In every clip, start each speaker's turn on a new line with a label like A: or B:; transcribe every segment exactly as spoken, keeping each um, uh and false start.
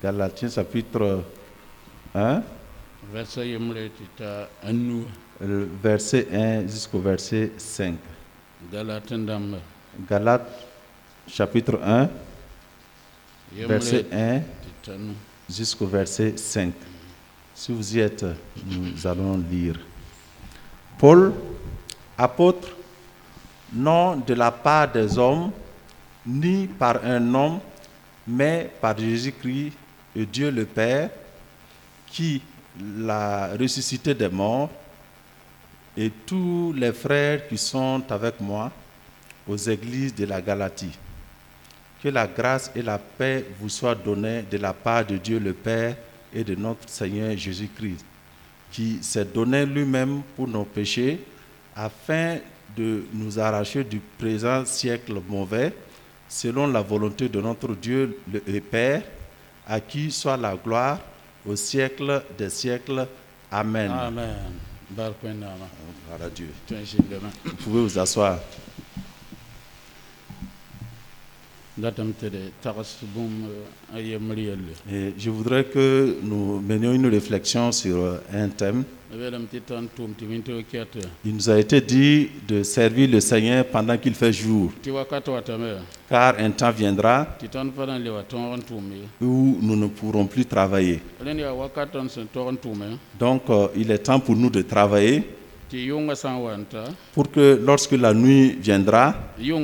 A: Galatiens chapitre un, le verset un jusqu'au verset cinq. Galates chapitre un, verset un jusqu'au verset cinq. Si vous y êtes, nous allons lire. Paul, apôtre, non de la part des hommes, ni par un homme, mais par Jésus-Christ et Dieu le Père, qui l'a ressuscité des morts, et tous les frères qui sont avec moi aux églises de la Galatie. Que la grâce et la paix vous soient données de la part de Dieu le Père et de notre Seigneur Jésus-Christ, qui s'est donné lui-même pour nos péchés, afin de nous arracher du présent siècle mauvais, selon la volonté de notre Dieu le Père, à qui soit la gloire au siècle des siècles. Amen.
B: Amen.
A: Gloire à Dieu. Vous pouvez vous asseoir. Et je voudrais que nous menions une réflexion sur un thème. Il nous a été dit de servir le Seigneur pendant qu'il fait jour, car un temps viendra où nous ne pourrons plus travailler. Donc euh, il est temps pour nous de travailler, pour que lorsque la nuit viendra,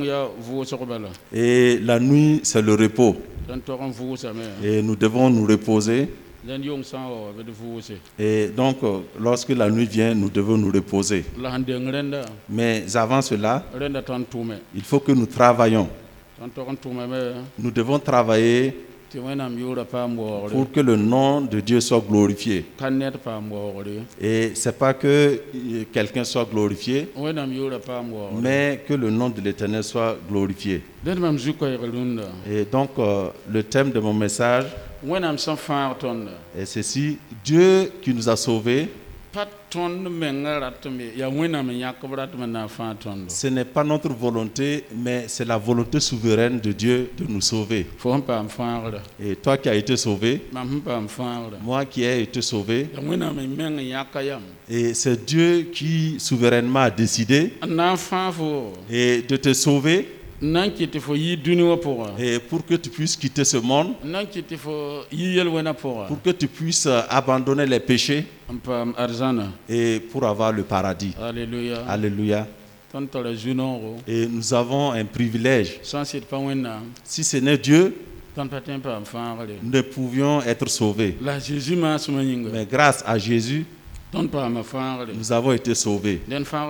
A: et la nuit c'est le repos, et nous devons nous reposer, et donc euh, lorsque la nuit vient, nous devons nous reposer. Mais avant cela, il faut que nous travaillions. Nous devons travailler pour que le nom de Dieu soit glorifié. Et ce n'est pas que quelqu'un soit glorifié, mais que le nom de l'Éternel soit glorifié. Et donc, euh, le thème de mon message est ceci: Dieu qui nous a sauvés. Ce n'est pas notre volonté, mais c'est la volonté souveraine de Dieu de nous sauver. Et toi qui as été sauvé, moi qui ai été sauvé, et c'est Dieu qui souverainement a décidé et de te sauver, et pour que tu puisses quitter ce monde, pour que tu puisses abandonner les péchés et pour avoir le paradis.
B: Alléluia.
A: Alléluia. Et nous avons un privilège. Si ce n'est Dieu, nous ne pouvions être sauvés. Mais grâce à Jésus, nous avons été sauvés.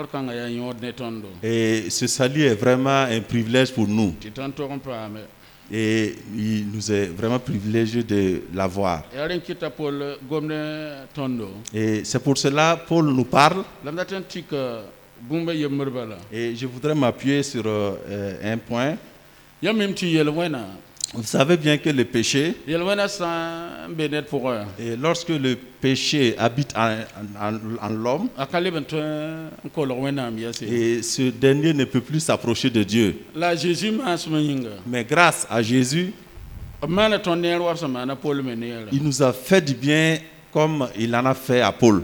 A: Et ce salut est vraiment un privilège pour nous. Et il nous est vraiment privilégié de l'avoir. Et c'est pour cela que Paul nous parle. Et je voudrais m'appuyer sur euh, un point. Vous savez bien que le péché, et lorsque le péché habite en, en, en l'homme, et ce dernier ne peut plus s'approcher de Dieu. Mais grâce à Jésus, il nous a fait du bien comme il en a fait à Paul.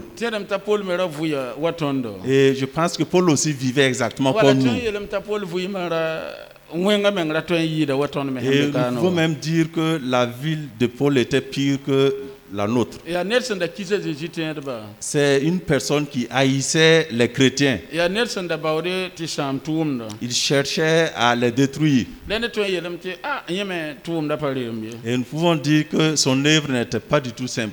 A: Et je pense que Paul aussi vivait exactement comme nous. Et nous pouvons même dire que la ville de Paul était pire que la nôtre. C'est une personne qui haïssait les chrétiens. Il cherchait à les détruire. Et nous pouvons dire que son œuvre n'était pas du tout simple.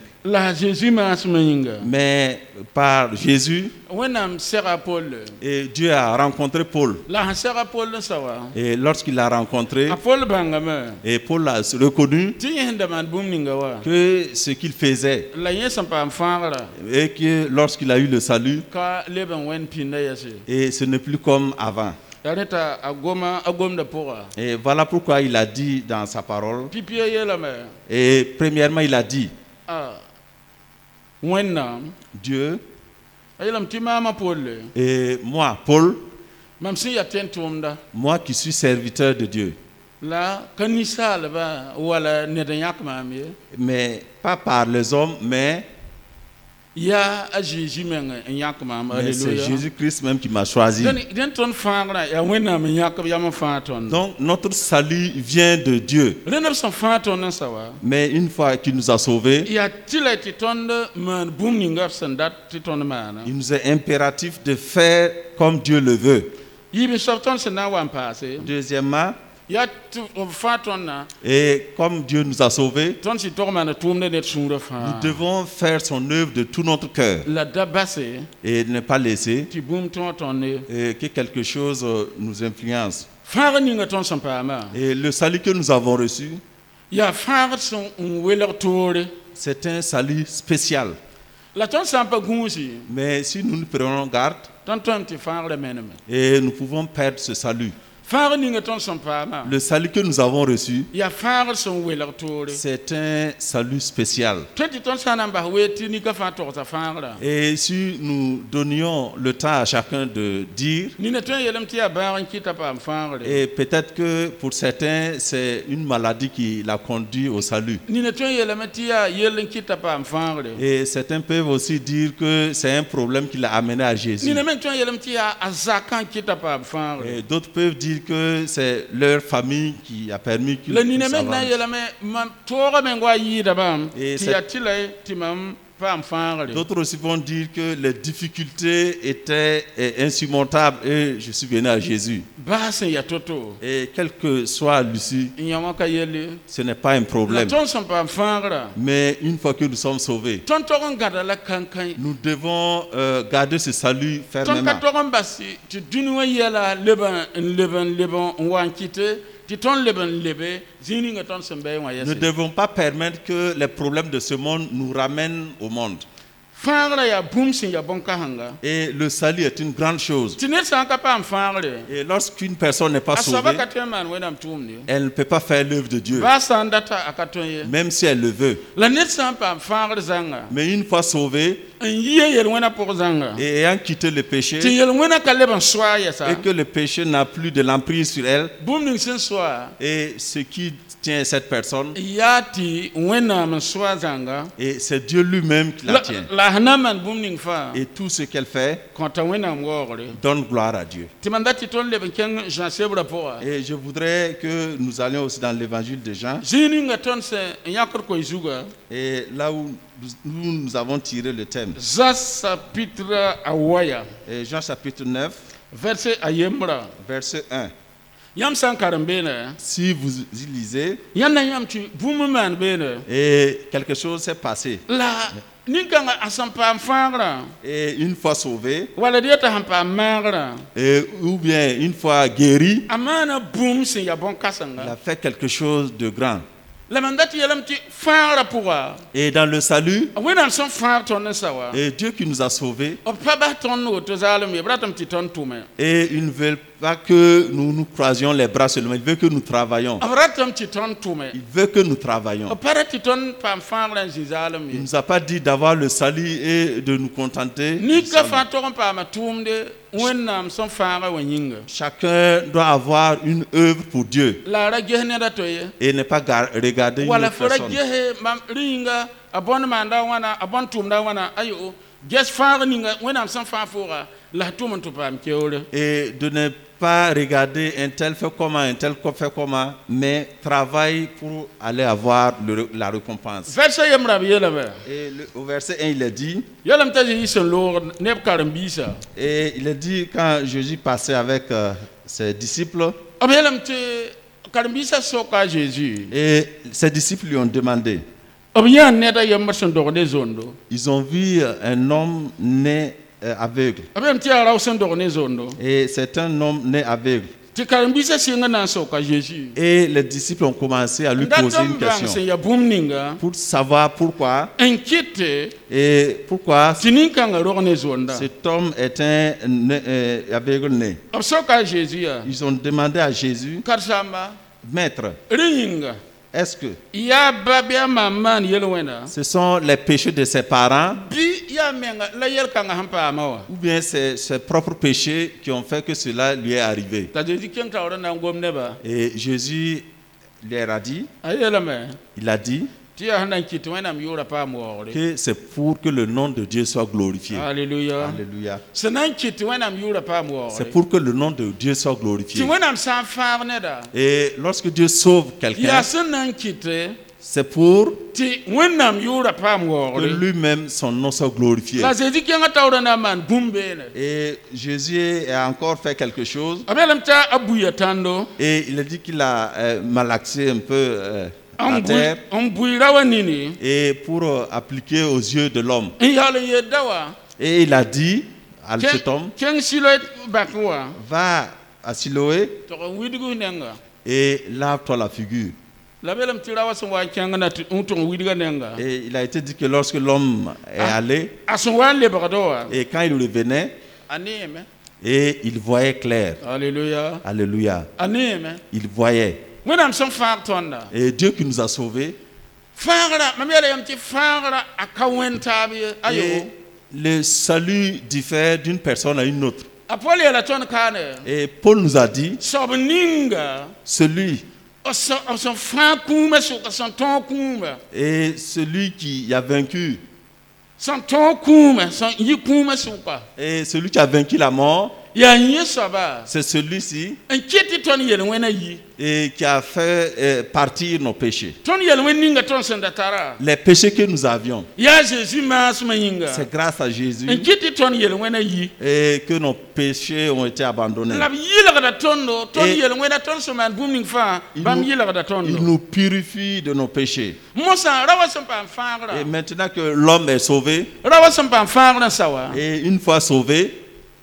A: Mais par Jésus, et Dieu a rencontré Paul. Et lorsqu'il l'a rencontré, et Paul a reconnu que ce qu'il faisait, et que lorsqu'il a eu le salut, et ce n'est plus comme avant. Et voilà pourquoi il a dit dans sa parole, et premièrement il a dit, Dieu, et moi, Paul, moi qui suis serviteur de Dieu, Mais pas par les hommes, mais mais c'est Jésus-Christ même qui m'a choisi. Donc notre salut vient de Dieu. Mais une fois qu'il nous a sauvés, il nous est impératif de faire comme Dieu le veut. Deuxièmement, et comme Dieu nous a sauvés, nous devons faire son œuvre de tout notre cœur et ne pas laisser et que quelque chose nous influence. Et le salut que nous avons reçu, c'est un salut spécial. Mais si nous nous prenons garde, et nous pouvons perdre ce salut. Le salut que nous avons reçu, c'est un salut spécial. Et si nous donnions le temps à chacun de dire, et peut-être que pour certains, c'est une maladie qui l'a conduit au salut. Et certains peuvent aussi dire que c'est un problème qui l'a amené à Jésus. Et d'autres peuvent dire que c'est leur famille qui a permis qu'ils puissent avancer. D'autres aussi vont dire que les difficultés étaient insurmontables et je suis venu à Jésus. Et quel que soit l'issue, ce n'est pas un problème. Mais une fois que nous sommes sauvés, nous devons euh, garder ce salut fermement. Nous ne devons pas permettre que les problèmes de ce monde nous ramènent au monde. Et le salut est une grande chose. Et lorsqu'une personne n'est pas sauvée, elle ne peut pas faire l'œuvre de Dieu, même si elle le veut. Mais une fois sauvée, et ayant quitté le péché, et que le péché n'a plus de l'emprise sur elle, et ce qui tient cette personne, et c'est Dieu lui-même qui la tient. Et tout ce qu'elle fait donne gloire à Dieu. Et je voudrais que nous allions aussi dans l'évangile de Jean. Et là où nous, nous avons tiré le thème. Et Jean chapitre neuf, verset un. Si vous y lisez, et quelque chose s'est passé. Et une fois sauvé, et, ou bien une fois guéri, il a fait quelque chose de grand. Et dans le salut, et Dieu qui nous a sauvés, et il ne veut pas que nous nous croisions les bras seulement, il veut que nous travaillions. Il veut que nous travaillions. Il ne nous a pas dit d'avoir le salut et de nous contenter. Chacun doit avoir une œuvre pour Dieu et ne pas regarder une autre personne. Et de ne pas regarder un tel fait comment, un tel fait comment, mais travaille pour aller avoir le, la récompense. Et le, au verset un, il est dit, et il est dit quand Jésus passait avec euh, ses disciples, et ses disciples lui ont demandé, ils ont vu un homme né aveugle. Et c'est un homme né aveugle. Et les disciples ont commencé à lui poser une question pour savoir pourquoi et pourquoi cet homme est un euh, aveugle né. Ils ont demandé à Jésus, Maître, est-ce que ce sont les péchés de ses parents ou bien c'est ses propres péchés qui ont fait que cela lui est arrivé? Et Jésus leur a dit, il a dit que c'est pour que le nom de Dieu soit glorifié.
B: Alléluia.
A: Alléluia.
B: C'est
A: pour que le nom de Dieu soit glorifié. Et lorsque Dieu sauve quelqu'un, c'est pour que lui-même, son nom soit glorifié. Et Jésus a encore fait quelque chose. Et il a dit qu'il a euh, malaxé un peu euh, la terre. Et pour euh, appliquer aux yeux de l'homme. Et il a dit à cet homme, va à Siloé et lave-toi la figure. Et il a été dit que lorsque l'homme est allé, et quand il revenait, et il voyait clair.
B: Alléluia.
A: Alléluia. Il voyait. Et Dieu qui nous a sauvés. Et le salut diffère d'une personne à une autre. Et Paul nous a dit, celui et celui qui a vaincu, et celui qui a vaincu la mort, c'est celui-ci et qui a fait euh, partir nos péchés. Les péchés que nous avions, c'est grâce à Jésus et que nos péchés ont été abandonnés. Et il, nous, il nous purifie de nos péchés. Et maintenant que l'homme est sauvé, et une fois sauvé,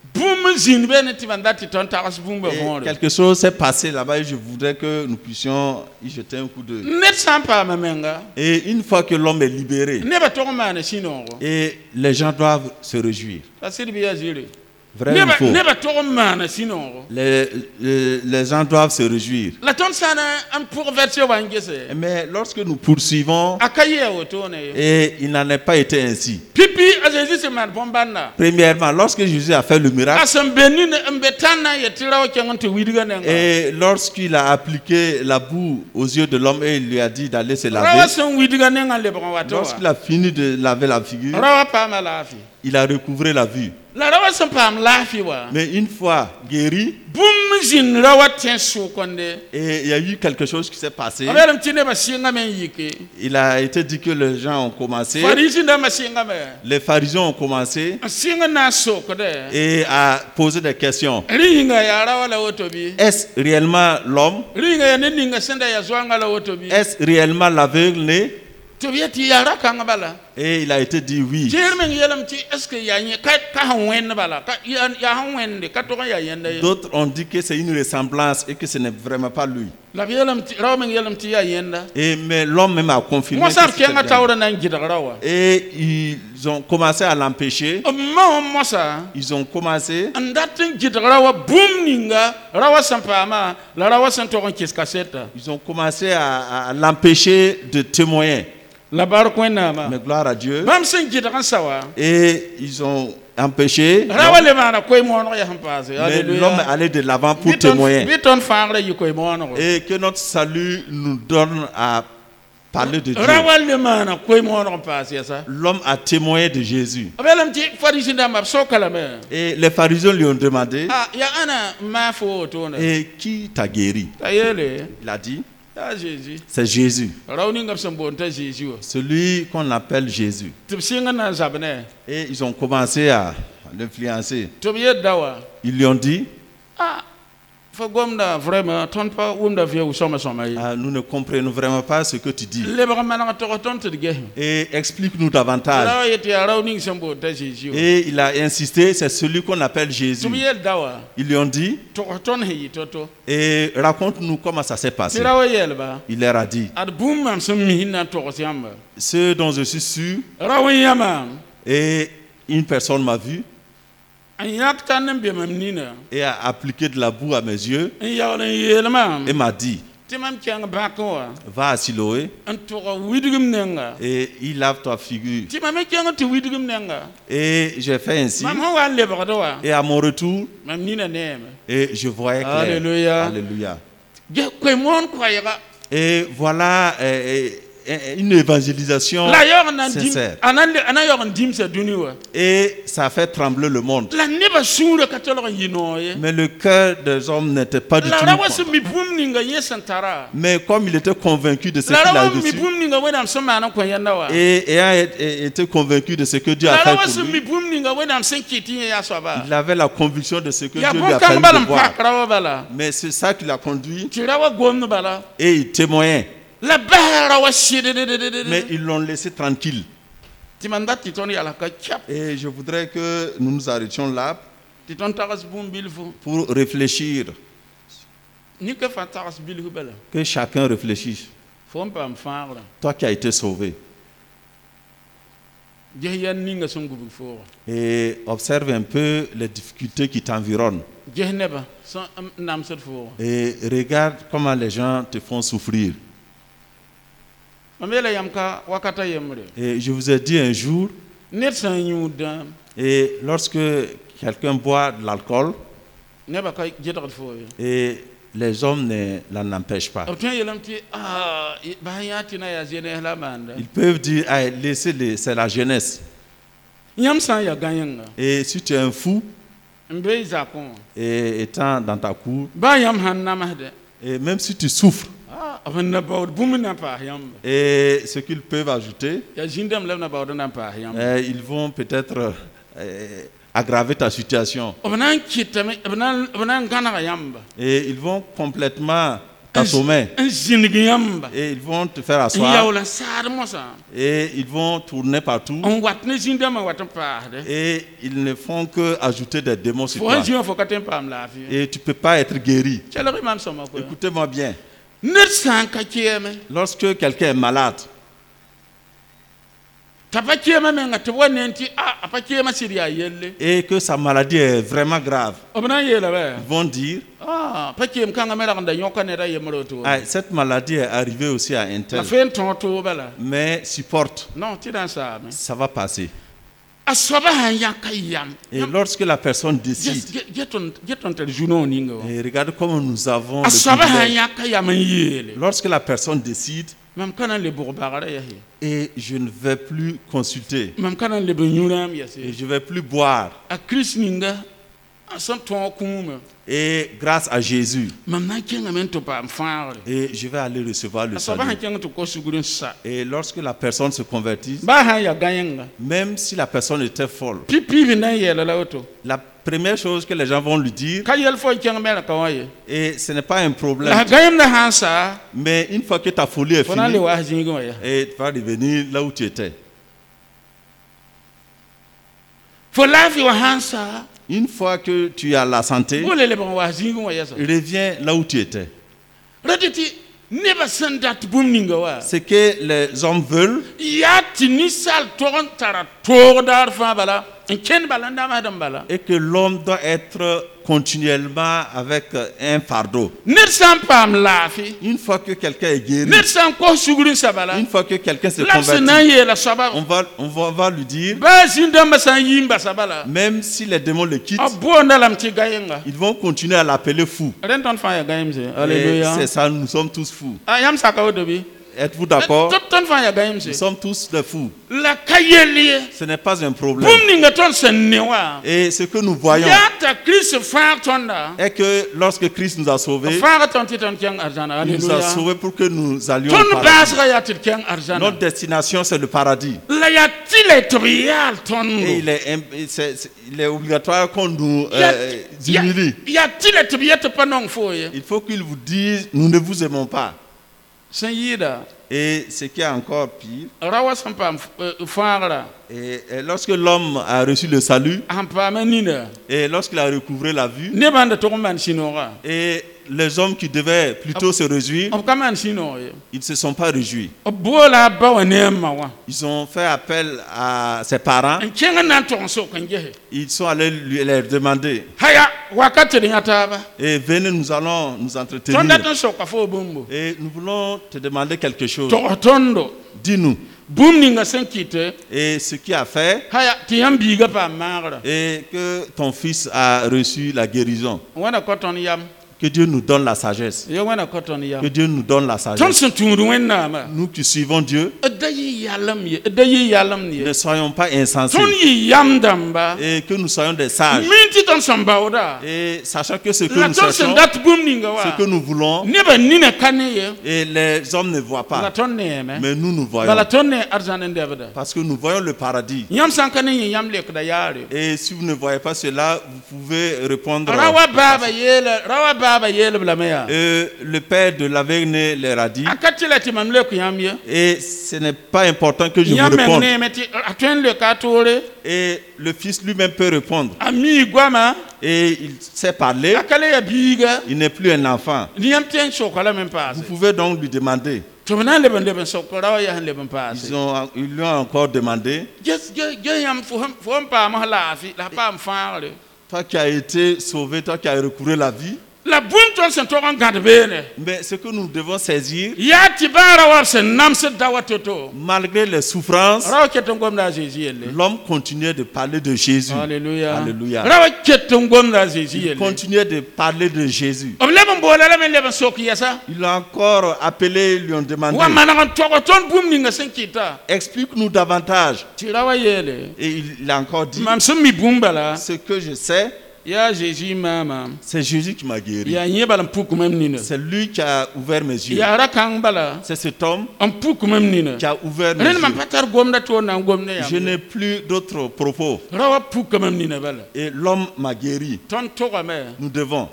A: et quelque chose s'est passé là-bas et je voudrais que nous puissions y jeter un coup d'œil. Et une fois que l'homme est libéré, et les gens doivent se réjouir. Vrai ou faux? Les, les, les gens doivent se réjouir. Mais lorsque nous poursuivons, et il n'en est pas été ainsi. Premièrement, lorsque Jésus a fait le miracle, et lorsqu'il a appliqué la boue aux yeux de l'homme et il lui a dit d'aller se laver, lorsqu'il a fini de laver la figure, il a recouvré la vue. Mais une fois guéri, et il y a eu quelque chose qui s'est passé. Il a été dit que les gens ont commencé, les pharisiens ont commencé et à poser des questions. Est-ce réellement l'homme? Est-ce réellement l'aveugle né? Et il a été dit oui. D'autres ont dit que c'est une ressemblance et que ce n'est vraiment pas lui. Et, mais l'homme même a confirmé. Et ils ont commencé à l'empêcher. Ils ont commencé. Ils ont commencé à, à l'empêcher de témoigner. Mais gloire à Dieu. Et ils ont empêché. Mais l'homme allait de l'avant pour témoigner. Et que notre salut nous donne à parler de Dieu. L'homme a témoigné de Jésus. Et les pharisiens lui ont demandé, et qui t'a guéri? Il a dit, c'est Jésus. Celui qu'on appelle Jésus. Et ils ont commencé à l'influencer. Ils lui ont dit, ah, nous ne comprenons vraiment pas ce que tu dis. Et explique-nous davantage. Et il a insisté, c'est celui qu'on appelle Jésus. Ils lui ont dit, et raconte-nous comment ça s'est passé. Il leur a dit, ce dont je suis sûr, et une personne m'a vu, et a appliqué de la boue à mes yeux et m'a dit, va à Siloé et il lave ta figure. Et j'ai fait ainsi. Et à mon retour, et je voyais clair.
B: Alléluia.
A: Alléluia. Et voilà euh, une évangélisation sincère. Et ça fait trembler le monde. Mais le cœur des hommes n'était pas du tout. Mais comme il était convaincu de ce qu'il a reçu, et ayant été convaincu de ce que Dieu a fait pour lui, il avait la conviction de ce que Dieu lui a permis de voir. Mais c'est ça qui l'a conduit. Et il témoignait. Mais ils l'ont laissé tranquille. Et je voudrais que nous nous arrêtions là pour réfléchir. Que chacun réfléchisse. Toi qui as été sauvé. Et observe un peu les difficultés qui t'environnent. Et regarde comment les gens te font souffrir. Et je vous ai dit un jour, et lorsque quelqu'un boit de l'alcool, et les hommes ne l'en empêchent pas. Ils peuvent dire, ah, laissez-les, c'est la jeunesse. Et si tu es un fou, et étant dans ta cour, et même si tu souffres, et ce qu'ils peuvent ajouter, euh, ils vont peut-être euh, aggraver ta situation. Et ils vont complètement t'assommer. Et ils vont te faire asseoir. Et ils vont tourner partout. Et ils ne font que ajouter des démons sur toi. Et tu ne peux pas être guéri. Écoutez-moi bien. Lorsque quelqu'un est malade, et que sa maladie est vraiment grave, ils vont dire, ah, cette maladie est arrivée aussi à un tel, mais supporte, ça va passer. Et lorsque la personne décide, et regarde comment nous avons le privilège. Lorsque la personne décide, et je ne vais plus consulter, et je ne vais plus boire, et grâce à Jésus, et je vais aller recevoir le salut. Et lorsque la personne se convertit, même si la personne était folle, la première chose que les gens vont lui dire, et ce n'est pas un problème, mais une fois que ta folie est finie, et tu vas revenir là où tu étais. Une fois que tu as la santé, reviens là où tu étais. Ce que les hommes veulent, et que l'homme doit être continuellement avec un fardeau. Une fois que quelqu'un est guéri, une fois que quelqu'un se convertit, on va, on va, on va lui dire, même si les démons le quittent, ils vont continuer à l'appeler fou. Et c'est ça, nous sommes tous fous. Êtes-vous d'accord? Nous sommes tous des fous. Ce n'est pas un problème. Et ce que nous voyons est que lorsque Christ nous a sauvés, il nous a sauvés pour que nous allions au paradis. Notre destination, c'est le paradis. Et il est, c'est, c'est, il est obligatoire qu'on nous euh, humilie. Il faut qu'il vous dise, nous ne vous aimons pas. Et ce qui est encore pire, et, et lorsque l'homme a reçu le salut, et lorsqu'il a recouvré la vue, et les hommes qui devaient plutôt se réjouir, ils ne se sont pas réjouis. Ils ont fait appel à ses parents. Ils sont allés lui leur demander, et venez, nous allons nous entretenir. Et nous voulons te demander quelque chose. Dis-nous. Et ce qui a fait, et que ton fils a reçu la guérison, Que Dieu nous donne la sagesse. Que Dieu nous donne la sagesse. Nous qui suivons Dieu, ne soyons pas insensés. Et que nous soyons des sages. Et sachant que ce que nous cherchons, ce que nous voulons, et les hommes ne voient pas. Mais nous, nous voyons. Parce que nous voyons le paradis. Et si vous ne voyez pas cela, vous pouvez répondre. Euh, le père de l'aveugle leur a dit, et ce n'est pas important que je vous réponde. Et le fils lui-même peut répondre. Et il sait parler. Il n'est plus un enfant. Vous pouvez donc lui demander. Ils, ont, ils lui ont encore demandé. Toi qui as été sauvé, toi qui as recouru la vie. Mais ce que nous devons saisir, malgré les souffrances, l'homme continuait de parler de Jésus. Alléluia. Alléluia. Il continuait de parler de Jésus. Il a encore appelé, lui ont demandé, explique-nous davantage. Et il a encore dit, ce que je sais, c'est Jésus qui m'a guéri. C'est lui qui a ouvert mes yeux. C'est cet homme qui a ouvert mes yeux. Je n'ai plus d'autres propos. Et l'homme m'a guéri. Nous devons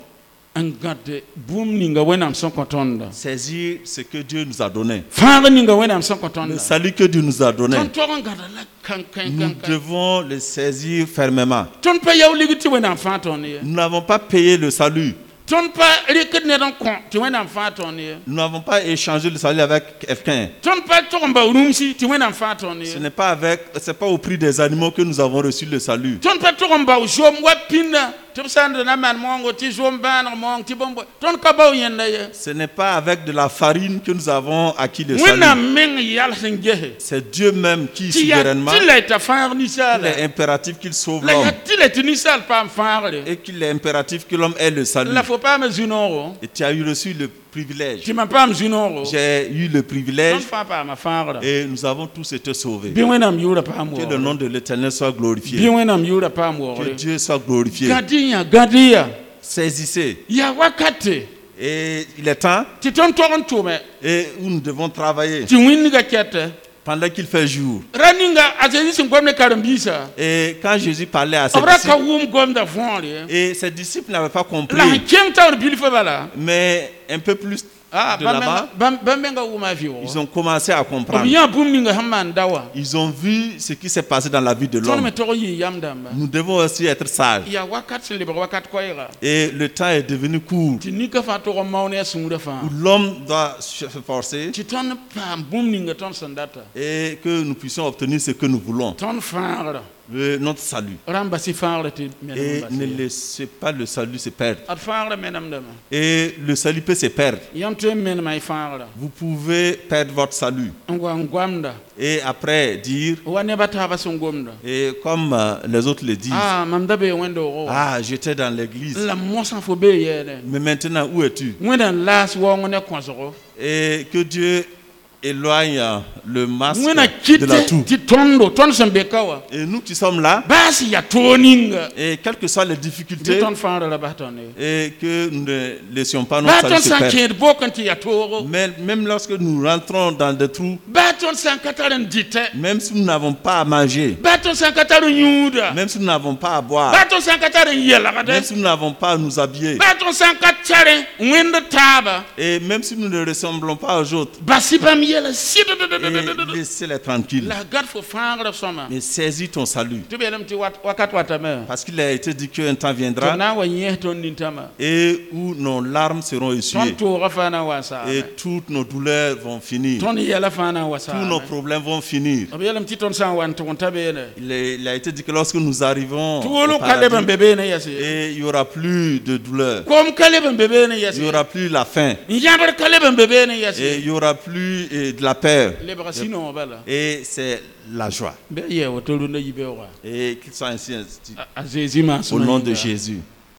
A: saisir ce que Dieu nous a donné. Le salut que Dieu nous a donné. Nous devons le saisir fermement. Nous n'avons pas payé le salut. Nous n'avons pas échangé le salut avec quelqu'un. Ce n'est pas avec, c'est pas au prix des animaux que nous avons reçu le salut. Ce n'est pas avec de la farine que nous avons acquis le salut. C'est Dieu même qui, souverainement, il est impératif qu'il sauve l'homme. Et qu'il est impératif que l'homme ait le salut. Et tu as eu reçu le privilège. J'ai eu le privilège. Et nous avons tous été sauvés. Que le nom de l'Éternel soit glorifié. Que Dieu soit glorifié. Saisissez. Et il est temps. Et où nous devons travailler. Pendant qu'il fait jour. Et quand Jésus parlait à ses disciples, et ses disciples n'avaient pas compris. Mais un peu plus de là-bas, ils ont commencé à comprendre. Ils ont vu ce qui s'est passé dans la vie de l'homme. Nous devons aussi être sages. Et le temps est devenu court où l'homme doit se forcer et que nous puissions obtenir ce que nous voulons. Le, notre salut. Et ne laissez pas le salut se perdre. Et le salut peut se perdre. Vous pouvez perdre votre salut. Et après dire, et comme euh, les autres le disent, ah, j'étais dans l'église. Mais maintenant, où es-tu? Et que Dieu éloigne le masque de la toux. Et nous qui sommes là, et quelles que soient les difficultés, et que nous ne laissions pas notre salut se perdre. Mais même lorsque nous rentrons dans des trous, même si nous n'avons pas à manger, même si nous n'avons pas à boire, même si nous n'avons pas à nous habiller, et même si nous ne ressemblons pas aux autres, et laissez-les tranquilles. Mais saisis ton salut. Parce qu'il a été dit qu'un temps viendra et où nos larmes seront essuyées. Et toutes nos douleurs vont finir. Tous nos problèmes vont finir. Il, est, il a été dit que lorsque nous arrivons au paradis, et il n'y aura plus de douleur. Il n'y aura plus la faim. Et il n'y aura plus et de la peur. Et c'est la joie. Et qu'il soit ainsi au nom de Jésus.